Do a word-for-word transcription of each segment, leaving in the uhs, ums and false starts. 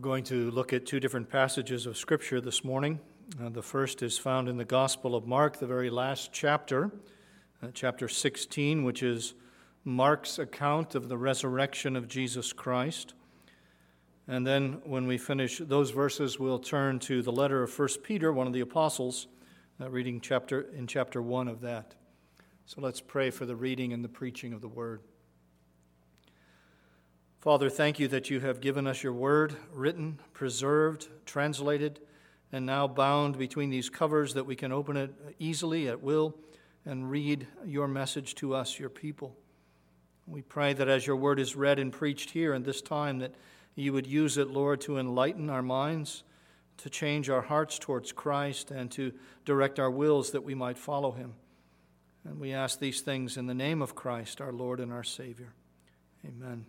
We're going to look at two different passages of Scripture this morning. Uh, the first is found in the Gospel of Mark, the very last chapter, uh, chapter sixteen, which is Mark's account of the resurrection of Jesus Christ. And then when we finish those verses, we'll turn to the letter of First Peter, one of the apostles, uh, reading chapter in chapter one of that. So let's pray for the reading and the preaching of the Word. Father, thank you that you have given us your word, written, preserved, translated, and now bound between these covers that we can open it easily at will and read your message to us, your people. We pray that as your word is read and preached here in this time, that you would use it, Lord, to enlighten our minds, to change our hearts towards Christ, and to direct our wills that we might follow him. And we ask these things in the name of Christ, our Lord and our Savior. Amen.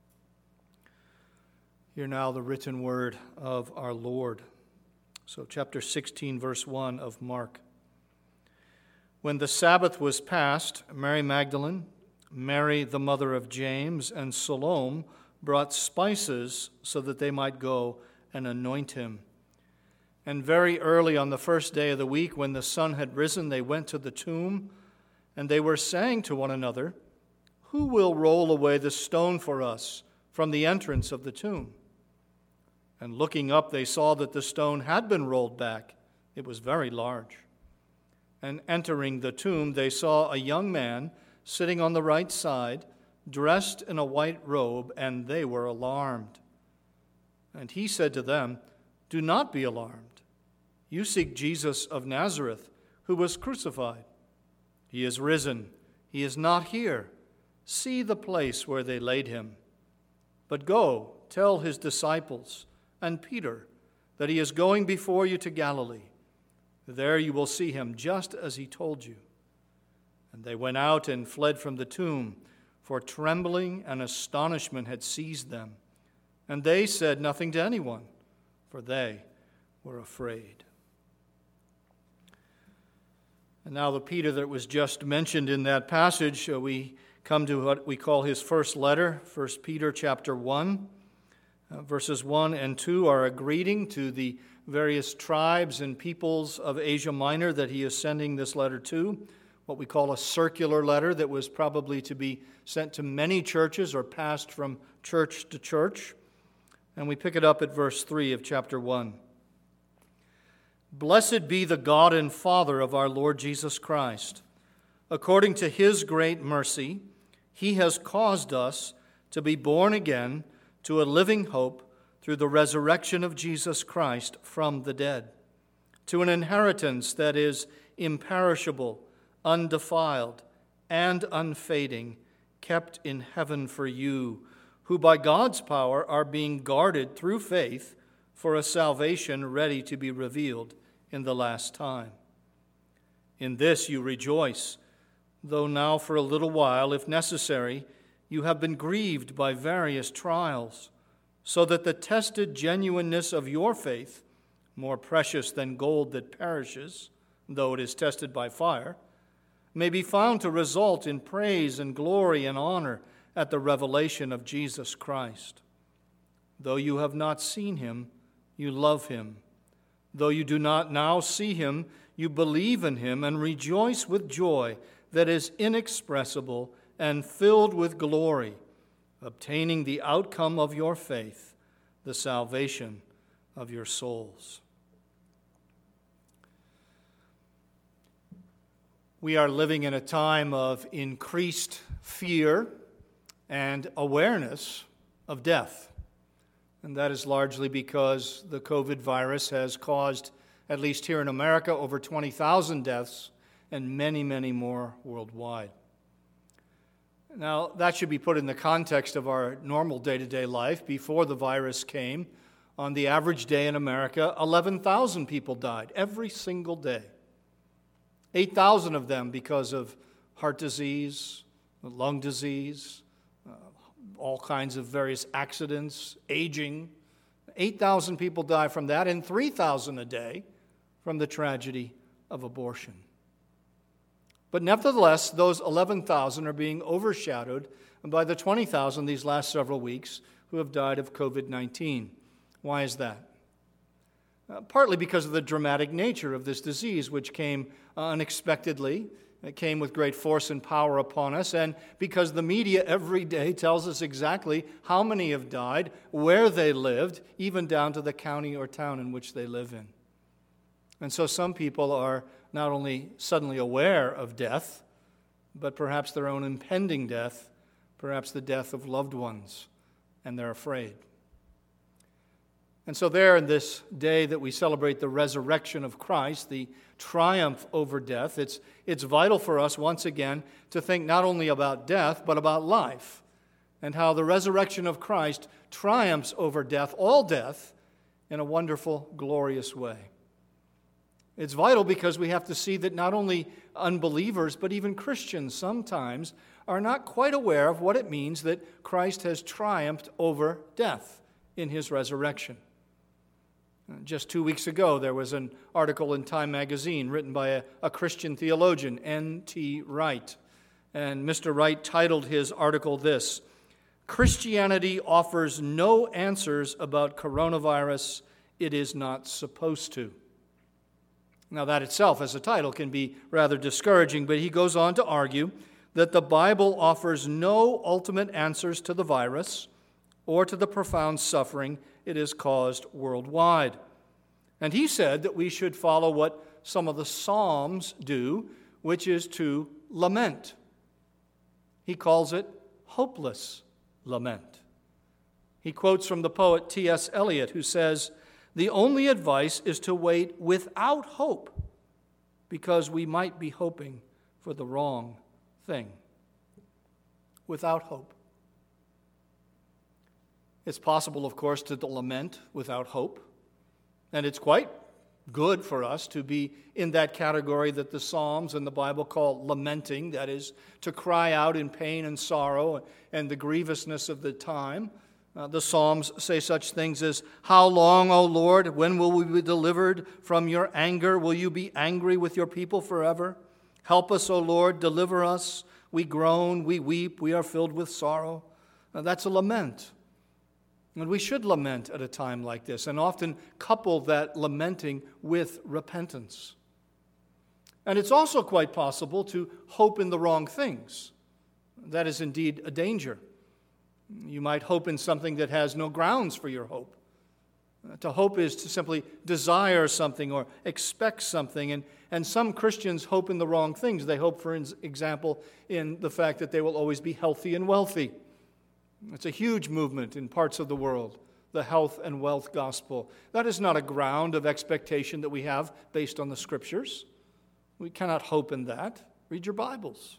Hear now the written word of our Lord. So chapter sixteen, verse one of Mark. When the Sabbath was past, Mary Magdalene, Mary the mother of James, and Salome brought spices so that they might go and anoint him. And very early on the first day of the week, when the sun had risen, they went to the tomb, and they were saying to one another, "Who will roll away the stone for us from the entrance of the tomb?" And looking up, they saw that the stone had been rolled back. It was very large. And entering the tomb, they saw a young man sitting on the right side, dressed in a white robe, and they were alarmed. And he said to them, "Do not be alarmed. You seek Jesus of Nazareth, who was crucified. He is risen. He is not here. See the place where they laid him. But go, tell his disciples and Peter that he is going before you to Galilee. There you will see him, just as he told you." And they went out and fled from the tomb, for trembling and astonishment had seized them. And they said nothing to anyone, for they were afraid. And now the Peter that was just mentioned in that passage, uh, we come to what we call his first letter, First Peter chapter one. Uh, verses one and two are a greeting to the various tribes and peoples of Asia Minor that he is sending this letter to, what we call a circular letter that was probably to be sent to many churches or passed from church to church. And we pick it up at verse three of chapter one. "Blessed be the God and Father of our Lord Jesus Christ. According to his great mercy, he has caused us to be born again to a living hope through the resurrection of Jesus Christ from the dead, to an inheritance that is imperishable, undefiled, and unfading, kept in heaven for you, who by God's power are being guarded through faith for a salvation ready to be revealed in the last time. In this you rejoice, though now for a little while, if necessary, you have been grieved by various trials, so that the tested genuineness of your faith, more precious than gold that perishes, though it is tested by fire, may be found to result in praise and glory and honor at the revelation of Jesus Christ. Though you have not seen him, you love him. Though you do not now see him, you believe in him and rejoice with joy that is inexpressible and filled with glory, obtaining the outcome of your faith, the salvation of your souls." We are living in a time of increased fear and awareness of death. And that is largely because the COVID virus has caused, at least here in America, over twenty thousand deaths and many, many more worldwide. Now, that should be put in the context of our normal day-to-day life. Before the virus came, on the average day in America, eleven thousand people died every single day. eight thousand of them because of heart disease, lung disease, uh, all kinds of various accidents, aging. eight thousand people die from that, and three thousand a day from the tragedy of abortion. But nevertheless, those eleven thousand are being overshadowed by the twenty thousand these last several weeks who have died of COVID nineteen. Why is that? Uh, partly because of the dramatic nature of this disease, which came uh, unexpectedly. It came with great force and power upon us, and because the media every day tells us exactly how many have died, where they lived, even down to the county or town in which they live in. And so some people are not only suddenly aware of death, but perhaps their own impending death, perhaps the death of loved ones, and they're afraid. And so there in this day that we celebrate the resurrection of Christ, the triumph over death, it's, it's vital for us once again to think not only about death, but about life, and how the resurrection of Christ triumphs over death, all death, in a wonderful, glorious way. It's vital because we have to see that not only unbelievers, but even Christians sometimes are not quite aware of what it means that Christ has triumphed over death in his resurrection. Just two weeks ago, there was an article in Time magazine written by a, a Christian theologian, N T Wright. And Mister Wright titled his article this: "Christianity offers no answers about coronavirus. It is not supposed to." Now, that itself as a title can be rather discouraging, but he goes on to argue that the Bible offers no ultimate answers to the virus or to the profound suffering it has caused worldwide. And he said that we should follow what some of the Psalms do, which is to lament. He calls it hopeless lament. He quotes from the poet T S Eliot, who says, "The only advice is to wait without hope, because we might be hoping for the wrong thing." Without hope. It's possible, of course, to lament without hope. And it's quite good for us to be in that category that the Psalms and the Bible call lamenting, that is, to cry out in pain and sorrow and the grievousness of the time. Uh, the Psalms say such things as, "How long, O Lord? When will we be delivered from your anger? Will you be angry with your people forever? Help us, O Lord, deliver us. We groan, we weep, we are filled with sorrow." Now, that's a lament. And we should lament at a time like this, and often couple that lamenting with repentance. And it's also quite possible to hope in the wrong things. That is indeed a danger. You might hope in something that has no grounds for your hope. Uh, to hope is to simply desire something or expect something, and, and some Christians hope in the wrong things. They hope, for example, in the fact that they will always be healthy and wealthy. It's a huge movement in parts of the world, the health and wealth gospel. That is not a ground of expectation that we have based on the Scriptures. We cannot hope in that. Read your Bibles.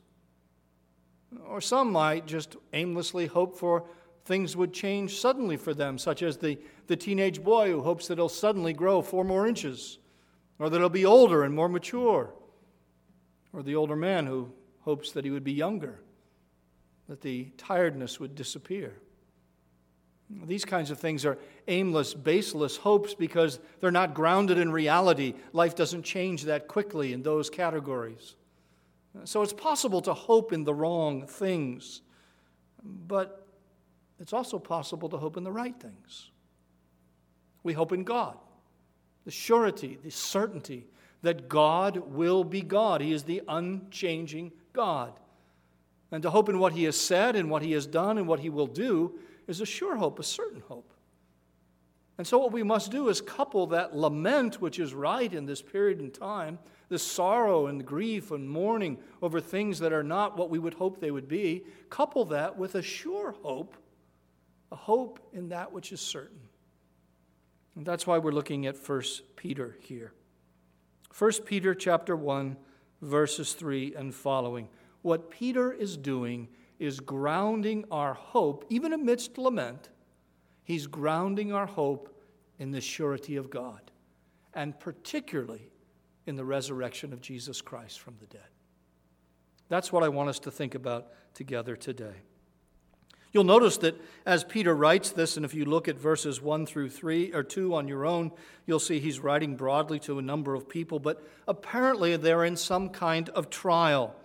Or some might just aimlessly hope for things would change suddenly for them, such as the, the teenage boy who hopes that he'll suddenly grow four more inches, or that he'll be older and more mature, or the older man who hopes that he would be younger, that the tiredness would disappear. These kinds of things are aimless, baseless hopes because they're not grounded in reality. Life doesn't change that quickly in those categories. So it's possible to hope in the wrong things, but it's also possible to hope in the right things. We hope in God, the surety, the certainty that God will be God. He is the unchanging God. And to hope in what He has said and what He has done and what He will do is a sure hope, a certain hope. And so what we must do is couple that lament, which is right in this period in time, this sorrow and grief and mourning over things that are not what we would hope they would be, couple that with a sure hope, a hope in that which is certain. And that's why we're looking at First Peter here. First Peter chapter one, verses three and following. What Peter is doing is grounding our hope, even amidst lament, he's grounding our hope in the surety of God, and particularly in the resurrection of Jesus Christ from the dead. That's what I want us to think about together today. You'll notice that as Peter writes this, and if you look at verses one through three or two on your own, you'll see he's writing broadly to a number of people, but apparently they're in some kind of trial.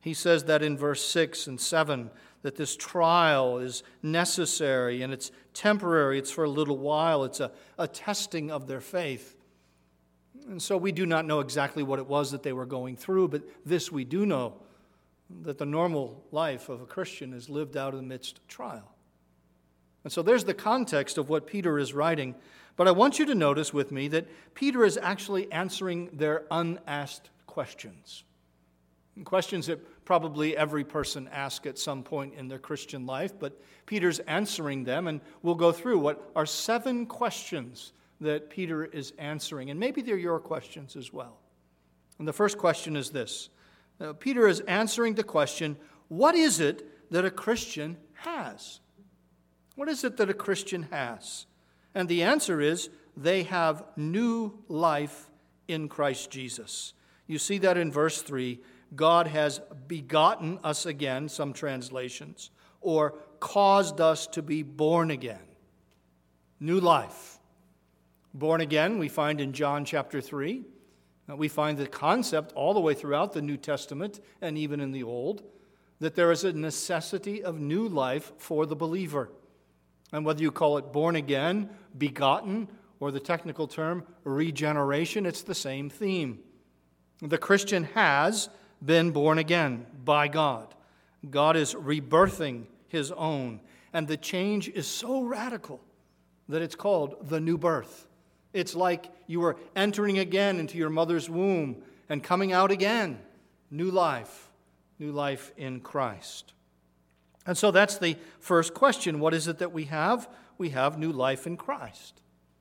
He says that in verse six and seven, that this trial is necessary and it's temporary, it's for a little while, it's a, a testing of their faith. And so we do not know exactly what it was that they were going through, but this we do know, that the normal life of a Christian is lived out in the midst of trial. And so there's the context of what Peter is writing. But I want you to notice with me that Peter is actually answering their unasked questions. Questions that probably every person asks at some point in their Christian life, but Peter's answering them, and we'll go through what are seven questions that Peter is answering, and maybe they're your questions as well. And the first question is this. Now, Peter is answering the question, what is it that a Christian has? What is it that a Christian has? And the answer is, they have new life in Christ Jesus. You see that in verse three. God has begotten us again, some translations, or caused us to be born again. New life. Born again, we find in John chapter three. We find the concept all the way throughout the New Testament and even in the Old, that there is a necessity of new life for the believer. And whether you call it born again, begotten, or the technical term regeneration, it's the same theme. The Christian has been born again by God. God is rebirthing his own. And the change is so radical that it's called the new birth. It's like you were entering again into your mother's womb and coming out again. New life. New life in Christ. And so that's the first question. What is it that we have? We have new life in Christ.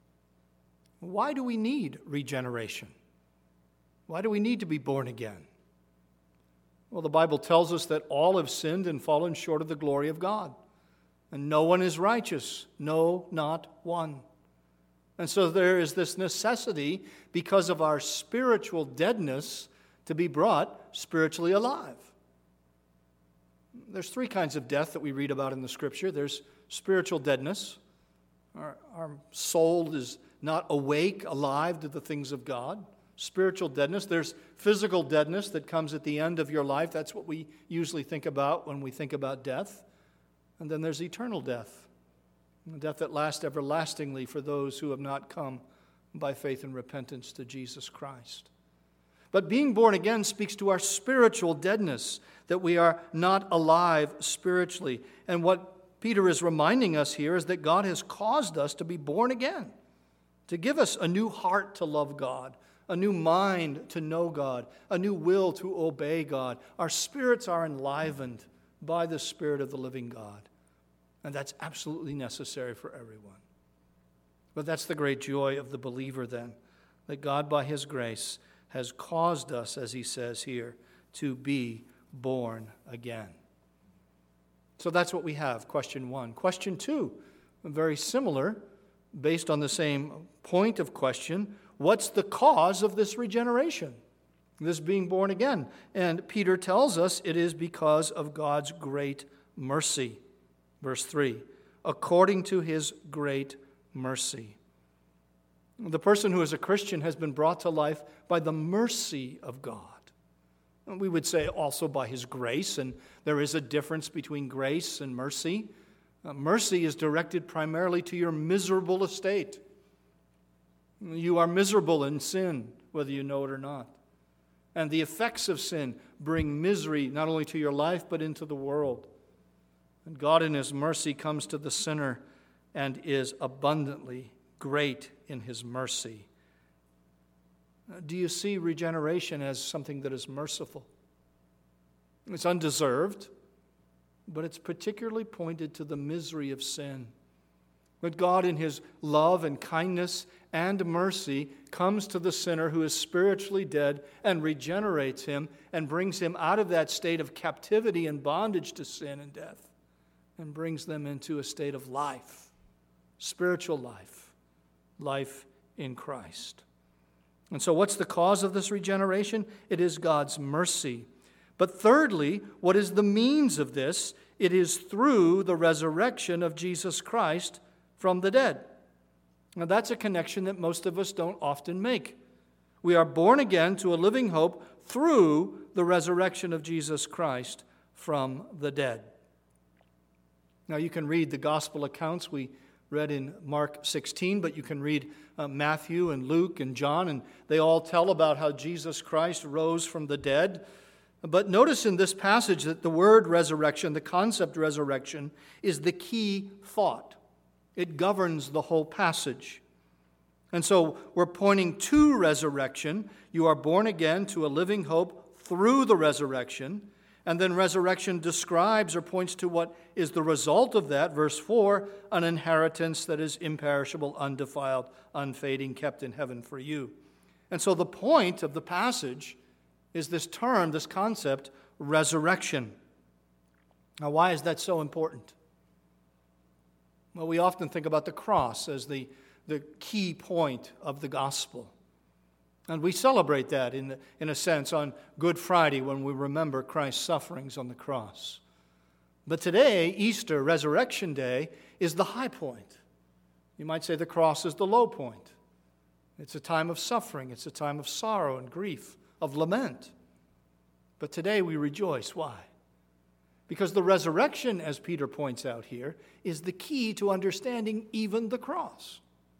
Why do we need regeneration? Why do we need to be born again? Well, the Bible tells us that all have sinned and fallen short of the glory of God. And no one is righteous. No, not one. And so there is this necessity, because of our spiritual deadness, to be brought spiritually alive. There's three kinds of death that we read about in the Scripture. There's spiritual deadness. Our, our soul is not awake, alive to the things of God. Spiritual deadness. There's physical deadness that comes at the end of your life. That's what we usually think about when we think about death. And then there's eternal death. Death that lasts everlastingly for those who have not come by faith and repentance to Jesus Christ. But being born again speaks to our spiritual deadness, that we are not alive spiritually. And what Peter is reminding us here is that God has caused us to be born again, to give us a new heart to love God, a new mind to know God, a new will to obey God. Our spirits are enlivened by the Spirit of the living God. And that's absolutely necessary for everyone. But that's the great joy of the believer then, that God by His grace has caused us, as he says here, to be born again. So that's what we have, question one. Question two, very similar, based on the same point of question. What's the cause of this regeneration, this being born again? And Peter tells us it is because of God's great mercy. Verse three, according to His great mercy. The person who is a Christian has been brought to life by the mercy of God. We would say also by His grace, and there is a difference between grace and mercy. Uh, mercy is directed primarily to your miserable estate. You are miserable in sin, whether you know it or not. And the effects of sin bring misery not only to your life, but into the world. And God in His mercy comes to the sinner and is abundantly great in His mercy. Do you see regeneration as something that is merciful? It's undeserved, but it's particularly pointed to the misery of sin. But God in His love and kindness and mercy comes to the sinner who is spiritually dead and regenerates him and brings him out of that state of captivity and bondage to sin and death and brings them into a state of life, spiritual life, life in Christ. And so what's the cause of this regeneration? It is God's mercy. But thirdly, what is the means of this? It is through the resurrection of Jesus Christ from the dead. Now that's a connection that most of us don't often make. We are born again to a living hope through the resurrection of Jesus Christ from the dead. Now, you can read the gospel accounts we read in Mark sixteen, but you can read uh, Matthew and Luke and John, and they all tell about how Jesus Christ rose from the dead. But notice in this passage that the word resurrection, the concept resurrection, is the key thought. It governs the whole passage. And so we're pointing to resurrection. You are born again to a living hope through the resurrection. And then resurrection describes or points to what is the result of that. Verse four, an inheritance that is imperishable, undefiled, unfading, kept in heaven for you. And so the point of the passage is this term, this concept, resurrection. Now, why is that so important? Well, we often think about the cross as the, the key point of the gospel. And we celebrate that, in, the, in a sense, on Good Friday when we remember Christ's sufferings on the cross. But today, Easter, Resurrection Day, is the high point. You might say the cross is the low point. It's a time of suffering. It's a time of sorrow and grief, of lament. But today we rejoice. Why? Because the resurrection, as Peter points out here, is the key to understanding even the cross.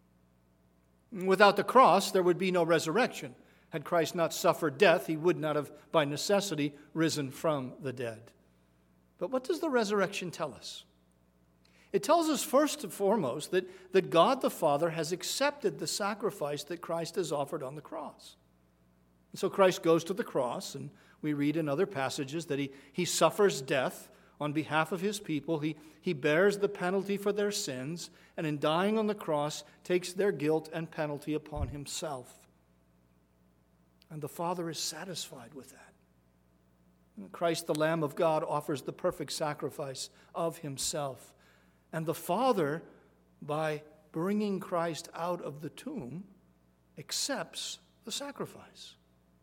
Without the cross, there would be no resurrection. Had Christ not suffered death, he would not have, by necessity, risen from the dead. But what does the resurrection tell us? It tells us first and foremost that, that God the Father has accepted the sacrifice that Christ has offered on the cross. And so Christ goes to the cross, and we read in other passages that he, he suffers death on behalf of his people. He, he bears the penalty for their sins, and in dying on the cross, takes their guilt and penalty upon himself. And the Father is satisfied with that. And Christ, the Lamb of God, offers the perfect sacrifice of himself. And the Father, by bringing Christ out of the tomb, accepts the sacrifice.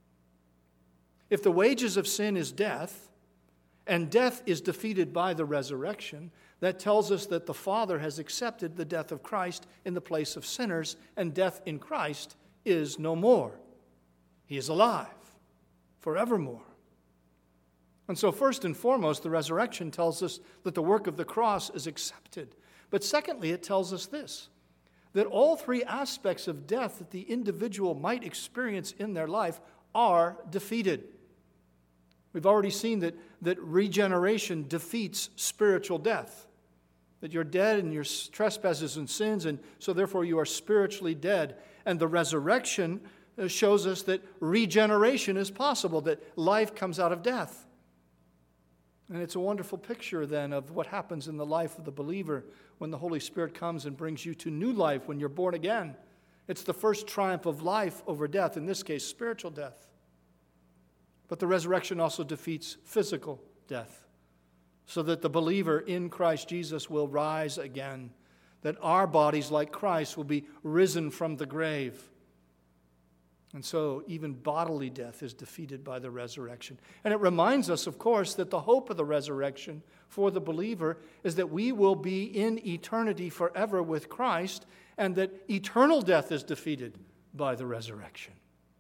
If the wages of sin is death, and death is defeated by the resurrection, that tells us that the Father has accepted the death of Christ in the place of sinners, and death in Christ is no more. He is alive forevermore. And so first and foremost, the resurrection tells us that the work of the cross is accepted. But secondly, it tells us this, that all three aspects of death that the individual might experience in their life are defeated. We've already seen that, that regeneration defeats spiritual death, that you're dead in your trespasses and sins, and so therefore you are spiritually dead. And the resurrection shows us that regeneration is possible, that life comes out of death. And it's a wonderful picture then of what happens in the life of the believer when the Holy Spirit comes and brings you to new life when you're born again. It's the first triumph of life over death, in this case, spiritual death. But the resurrection also defeats physical death, so that the believer in Christ Jesus will rise again, that our bodies, like Christ, will be risen from the grave. And so even bodily death is defeated by the resurrection. And it reminds us, of course, that the hope of the resurrection for the believer is that we will be in eternity forever with Christ, and that eternal death is defeated by the resurrection.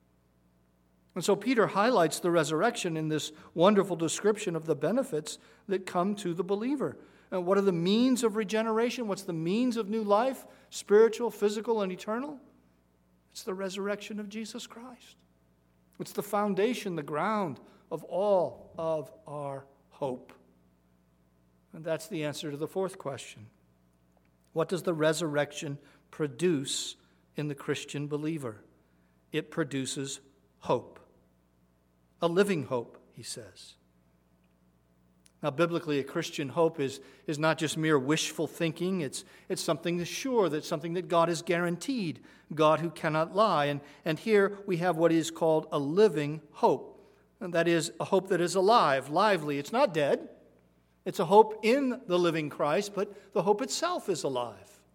And so Peter highlights the resurrection in this wonderful description of the benefits that come to the believer. And what are the means of regeneration? What's the means of new life? Spiritual, physical, and eternal? It's the resurrection of Jesus Christ. It's the foundation, the ground of all of our hope. And that's the answer to the fourth question. What does the resurrection produce in the Christian believer? It produces hope. A living hope, he says. Now, biblically, a Christian hope is, is not just mere wishful thinking. It's, it's something that's sure, that's something that God has guaranteed, God who cannot lie. And, and here we have what is called a living hope. And that is a hope that is alive, lively. It's not dead. It's a hope in the living Christ, but the hope itself is alive.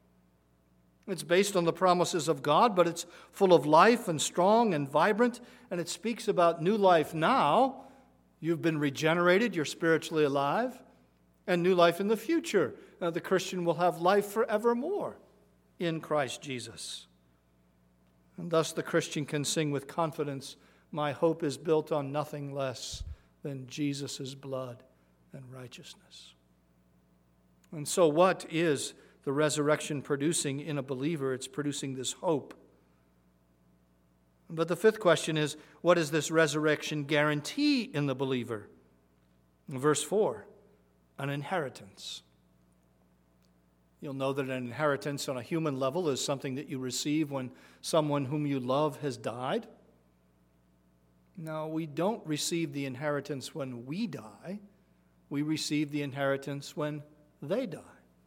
It's based on the promises of God, but it's full of life and strong and vibrant, and it speaks about new life now. You've been regenerated, you're spiritually alive, and new life in the future. Uh, the Christian will have life forevermore in Christ Jesus. And thus the Christian can sing with confidence, my hope is built on nothing less than Jesus' blood and righteousness. And so what is the resurrection producing in a believer? It's producing this hope. But the fifth question is, what does this resurrection guarantee in the believer? Verse four, an inheritance. You'll know that an inheritance on a human level is something that you receive when someone whom you love has died. No, we don't receive the inheritance when we die. We receive the inheritance when they die.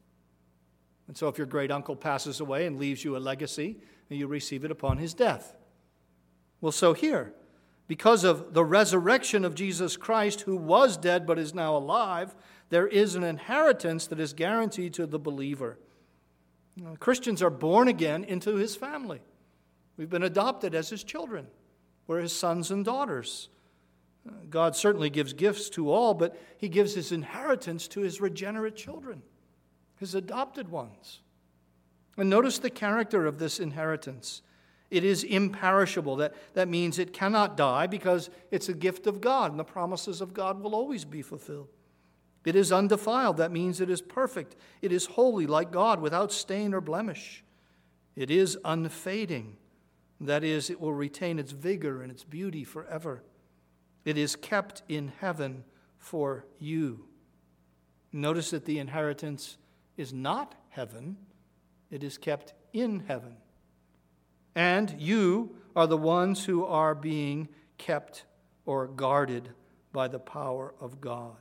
And so if your great uncle passes away and leaves you a legacy, you receive it upon his death. Well, so here, because of the resurrection of Jesus Christ, who was dead but is now alive, there is an inheritance that is guaranteed to the believer. You know, Christians are born again into his family. We've been adopted as his children. We're his sons and daughters. God certainly gives gifts to all, but he gives his inheritance to his regenerate children, his adopted ones. And notice the character of this inheritance. It is imperishable. That, that means it cannot die because it's a gift of God, and the promises of God will always be fulfilled. It is undefiled. That means it is perfect. It is holy like God, without stain or blemish. It is unfading. That is, it will retain its vigor and its beauty forever. It is kept in heaven for you. Notice that the inheritance is not heaven. It is kept in heaven. And you are the ones who are being kept or guarded by the power of God.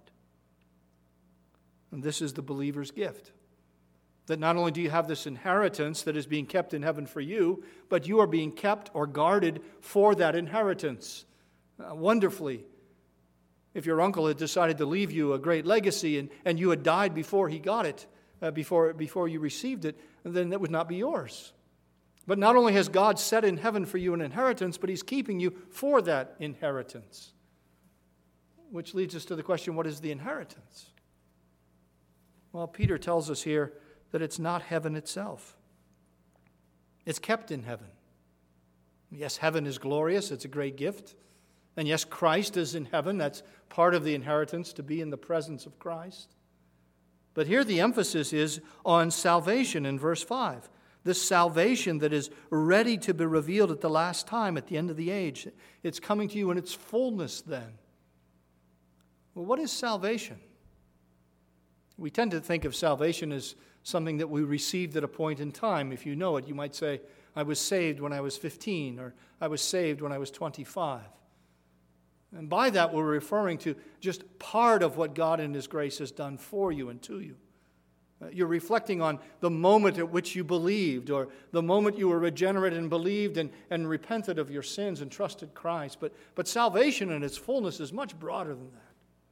And this is the believer's gift. That not only do you have this inheritance that is being kept in heaven for you, but you are being kept or guarded for that inheritance. Uh, wonderfully, if your uncle had decided to leave you a great legacy and, and you had died before he got it, uh, before, before you received it, then that would not be yours. But not only has God set in heaven for you an inheritance, but he's keeping you for that inheritance. Which leads us to the question, what is the inheritance? Well, Peter tells us here that it's not heaven itself. It's kept in heaven. Yes, heaven is glorious. It's a great gift. And yes, Christ is in heaven. That's part of the inheritance, to be in the presence of Christ. But here the emphasis is on salvation in verse five. This salvation that is ready to be revealed at the last time, at the end of the age. It's coming to you in its fullness then. Well, what is salvation? We tend to think of salvation as something that we received at a point in time. If you know it, you might say, I was saved when I was fifteen, or I was saved when I was twenty-five. And by that, we're referring to just part of what God in his grace has done for you and to you. You're reflecting on the moment at which you believed, or the moment you were regenerated and believed and, and repented of your sins and trusted Christ. But, but salvation in its fullness is much broader than that.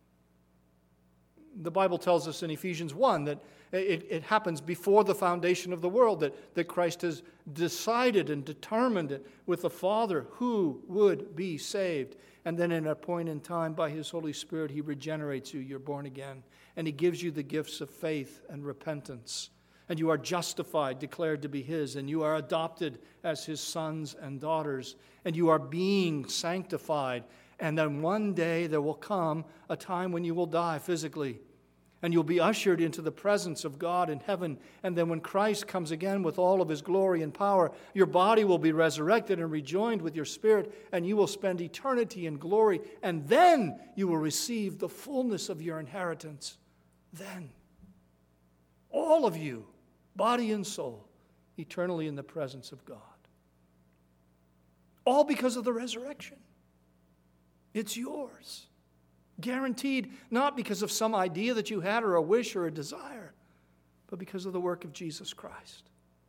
The Bible tells us in Ephesians one that it, it happens before the foundation of the world, that, that Christ has decided and determined with the Father who would be saved. And then in a point in time, by his Holy Spirit, he regenerates you. You're born again. And he gives you the gifts of faith and repentance. And you are justified, declared to be his. And you are adopted as his sons and daughters. And you are being sanctified. And then one day there will come a time when you will die physically. And you'll be ushered into the presence of God in heaven. And then when Christ comes again with all of his glory and power, your body will be resurrected and rejoined with your spirit, and you will spend eternity in glory. And then you will receive the fullness of your inheritance. Then, all of you, body and soul, eternally in the presence of God. All because of the resurrection. It's yours. Guaranteed, not because of some idea that you had or a wish or a desire, but because of the work of Jesus Christ.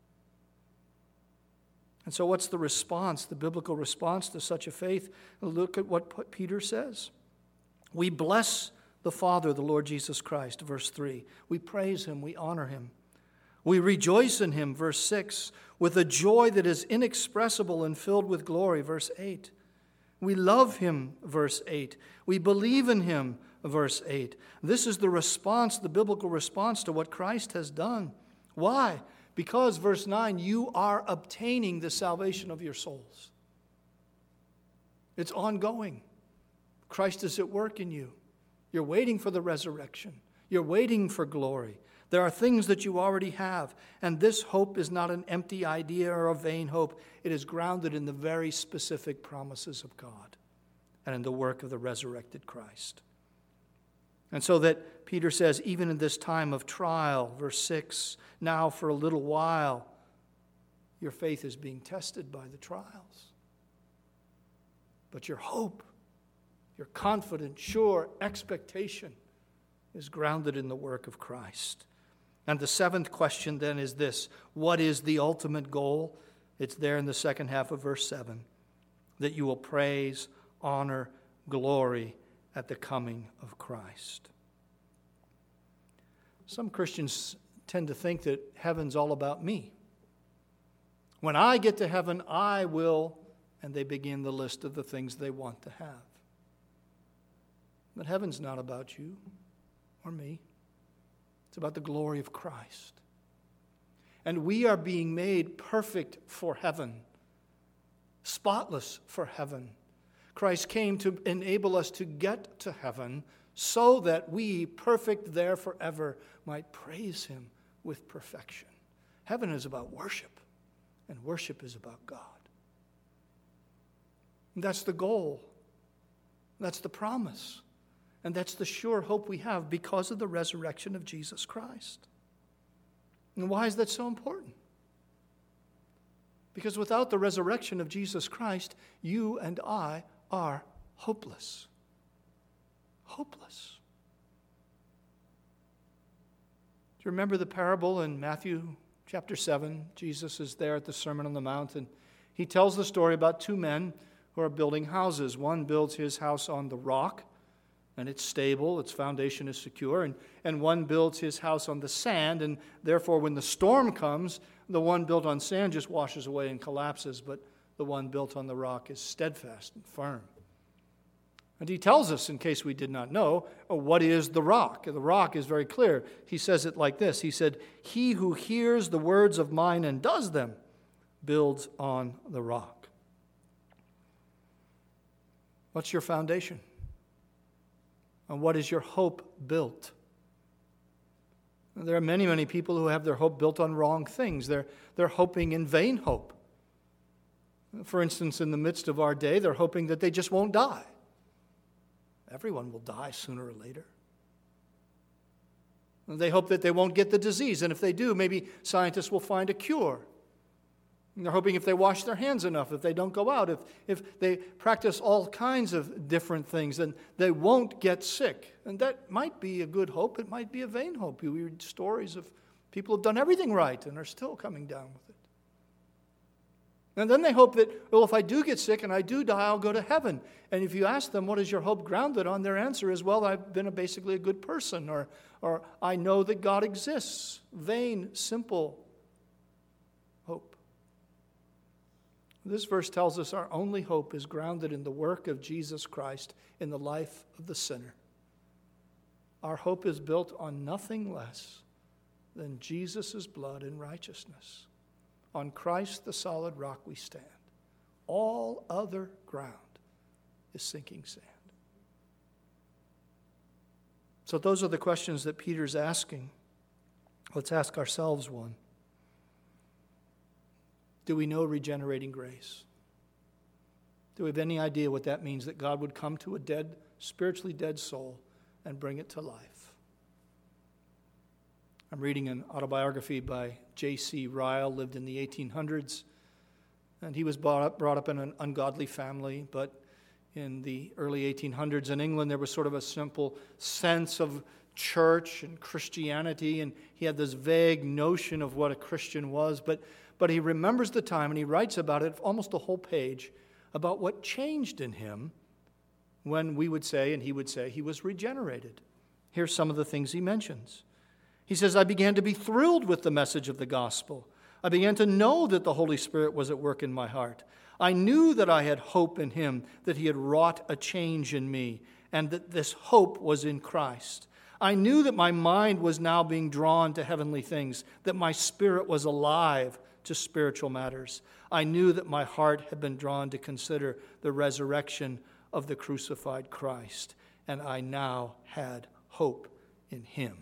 And so what's the response, the biblical response to such a faith? Look at what Peter says. We bless the Father, the Lord Jesus Christ, verse three. We praise him, we honor him. We rejoice in him, verse six, with a joy that is inexpressible and filled with glory, verse eight. We love him, verse eight. We believe in him, verse eight. This is the response, the biblical response to what Christ has done. Why? Because, verse nine, you are obtaining the salvation of your souls. It's ongoing. Christ is at work in you. You're waiting for the resurrection. You're waiting for glory. There are things that you already have, and this hope is not an empty idea or a vain hope. It is grounded in the very specific promises of God and in the work of the resurrected Christ. And so that Peter says, even in this time of trial, verse six, now for a little while, your faith is being tested by the trials. But your hope, your confident, sure expectation is grounded in the work of Christ. And the seventh question then is this: what is the ultimate goal? It's there in the second half of verse seven, that you will praise, honor, glory at the coming of Christ. Some Christians tend to think that heaven's all about me. When I get to heaven, I will, and they begin the list of the things they want to have. But heaven's not about you or me. It's about the glory of Christ. And we are being made perfect for heaven, spotless for heaven. Christ came to enable us to get to heaven so that we, perfect there forever, might praise him with perfection. Heaven is about worship, and worship is about God. And that's the goal. That's the promise. And that's the sure hope we have because of the resurrection of Jesus Christ. And why is that so important? Because without the resurrection of Jesus Christ, you and I are hopeless. Hopeless. Do you remember the parable in Matthew chapter seven? Jesus is there at the Sermon on the Mount, and he tells the story about two men who are building houses. One builds his house on the rock, and it's stable, its foundation is secure, and, and one builds his house on the sand, and therefore when the storm comes, the one built on sand just washes away and collapses, but the one built on the rock is steadfast and firm. And he tells us, in case we did not know, what is the rock. The rock is very clear. He says it like this. He said, "He who hears the words of mine and does them builds on the rock." What's your foundation? And what is your hope built? There are many, many people who have their hope built on wrong things. They're, they're hoping in vain hope. For instance, in the midst of our day, they're hoping that they just won't die. Everyone will die sooner or later. And they hope that they won't get the disease, and if they do, maybe scientists will find a cure. And they're hoping if they wash their hands enough, if they don't go out, if, if they practice all kinds of different things, then they won't get sick. And that might be a good hope. It might be a vain hope. You read stories of people who have done everything right and are still coming down with it. And then they hope that, well, if I do get sick and I do die, I'll go to heaven. And if you ask them, what is your hope grounded on? Their answer is, well, I've been a, basically a good person, or, or I know that God exists. Vain, simple hope. This verse tells us our only hope is grounded in the work of Jesus Christ in the life of the sinner. Our hope is built on nothing less than Jesus' blood and righteousness. On Christ, the solid rock, we stand. All other ground is sinking sand. So those are the questions that Peter's asking. Let's ask ourselves one. Do we know regenerating grace? Do we have any idea what that means, that God would come to a dead, spiritually dead soul and bring it to life? I'm reading an autobiography by J C Ryle, lived in the eighteen hundreds, and he was brought up, brought up in an ungodly family, but in the early eighteen hundreds in England, there was sort of a simple sense of church and Christianity, and he had this vague notion of what a Christian was, but But he remembers the time, and he writes about it, almost a whole page, about what changed in him when we would say, and he would say, he was regenerated. Here's some of the things he mentions. He says, I began to be thrilled with the message of the gospel. I began to know that the Holy Spirit was at work in my heart. I knew that I had hope in him, that he had wrought a change in me, and that this hope was in Christ. I knew that my mind was now being drawn to heavenly things, that my spirit was alive to spiritual matters. I knew that my heart had been drawn to consider the resurrection of the crucified Christ, and I now had hope in him.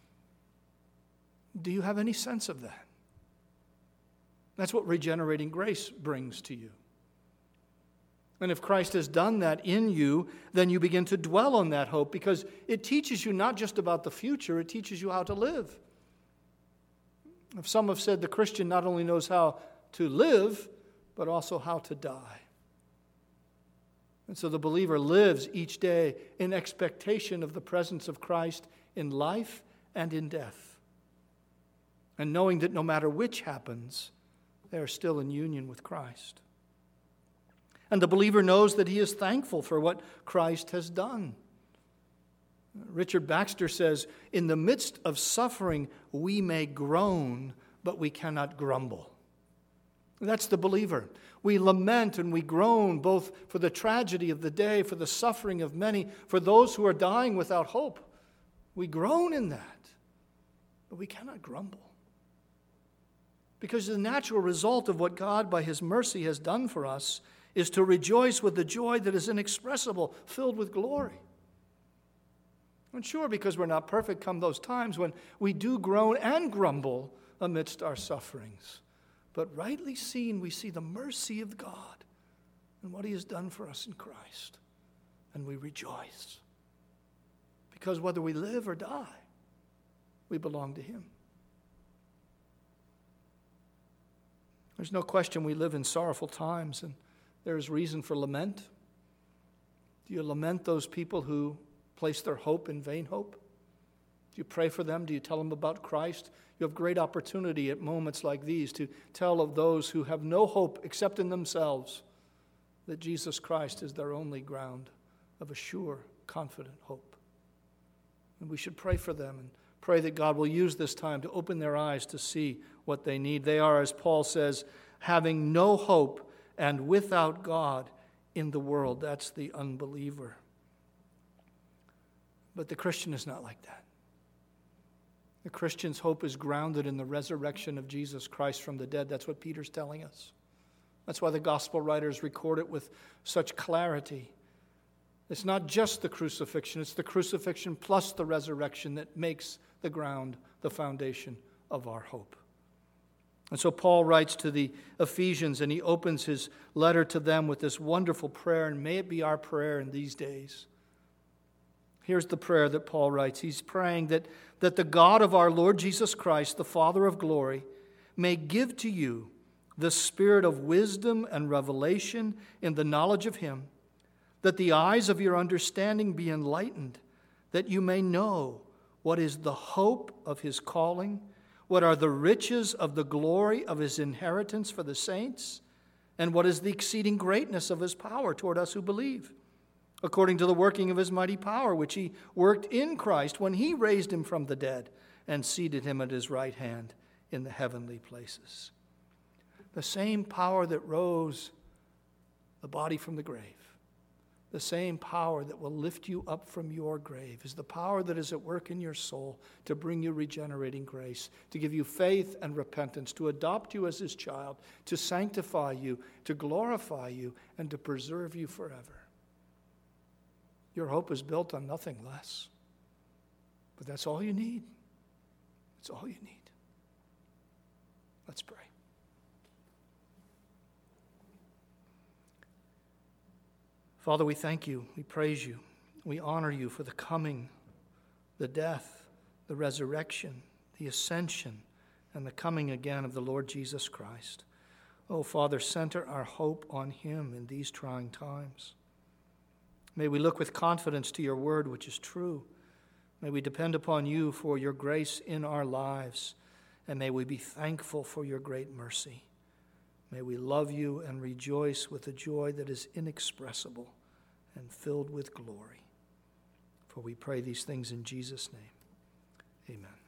Do you have any sense of that? That's what regenerating grace brings to you. And if Christ has done that in you, then you begin to dwell on that hope, because it teaches you not just about the future, it teaches you how to live. If some have said the Christian not only knows how to live, but also how to die. And so the believer lives each day in expectation of the presence of Christ in life and in death, and knowing that no matter which happens, they are still in union with Christ. And the believer knows that he is thankful for what Christ has done. Richard Baxter says, in the midst of suffering, we may groan, but we cannot grumble. That's the believer. We lament and we groan both for the tragedy of the day, for the suffering of many, for those who are dying without hope. We groan in that, but we cannot grumble. Because the natural result of what God, by his mercy, has done for us is to rejoice with the joy that is inexpressible, filled with glory. And sure, because we're not perfect, come those times when we do groan and grumble amidst our sufferings. But rightly seen, we see the mercy of God and what he has done for us in Christ. And we rejoice. Because whether we live or die, we belong to him. There's no question we live in sorrowful times, and there is reason for lament. Do you lament those people who place their hope in vain hope? Do you pray for them? Do you tell them about Christ? You have great opportunity at moments like these to tell of those who have no hope except in themselves that Jesus Christ is their only ground of a sure, confident hope. And we should pray for them and pray that God will use this time to open their eyes to see what they need. They are, as Paul says, having no hope and without God in the world. That's the unbeliever. But the Christian is not like that. The Christian's hope is grounded in the resurrection of Jesus Christ from the dead. That's what Peter's telling us. That's why the gospel writers record it with such clarity. It's not just the crucifixion, it's the crucifixion plus the resurrection that makes the ground, the foundation of our hope. And so Paul writes to the Ephesians, and he opens his letter to them with this wonderful prayer, and may it be our prayer in these days. Here's the prayer that Paul writes. He's praying that, that the God of our Lord Jesus Christ, the Father of glory, may give to you the spirit of wisdom and revelation in the knowledge of him, that the eyes of your understanding be enlightened, that you may know what is the hope of his calling, what are the riches of the glory of his inheritance for the saints, and what is the exceeding greatness of his power toward us who believe, according to the working of his mighty power, which he worked in Christ when he raised him from the dead and seated him at his right hand in the heavenly places. The same power that rose the body from the grave, the same power that will lift you up from your grave, is the power that is at work in your soul to bring you regenerating grace, to give you faith and repentance, to adopt you as his child, to sanctify you, to glorify you, and to preserve you forever. Your hope is built on nothing less. But that's all you need. It's all you need. Let's pray. Father, we thank you. We praise you. We honor you for the coming, the death, the resurrection, the ascension, and the coming again of the Lord Jesus Christ. Oh, Father, center our hope on him in these trying times. May we look with confidence to your word, which is true. May we depend upon you for your grace in our lives, and may we be thankful for your great mercy. May we love you and rejoice with a joy that is inexpressible and filled with glory. For we pray these things in Jesus' name. Amen.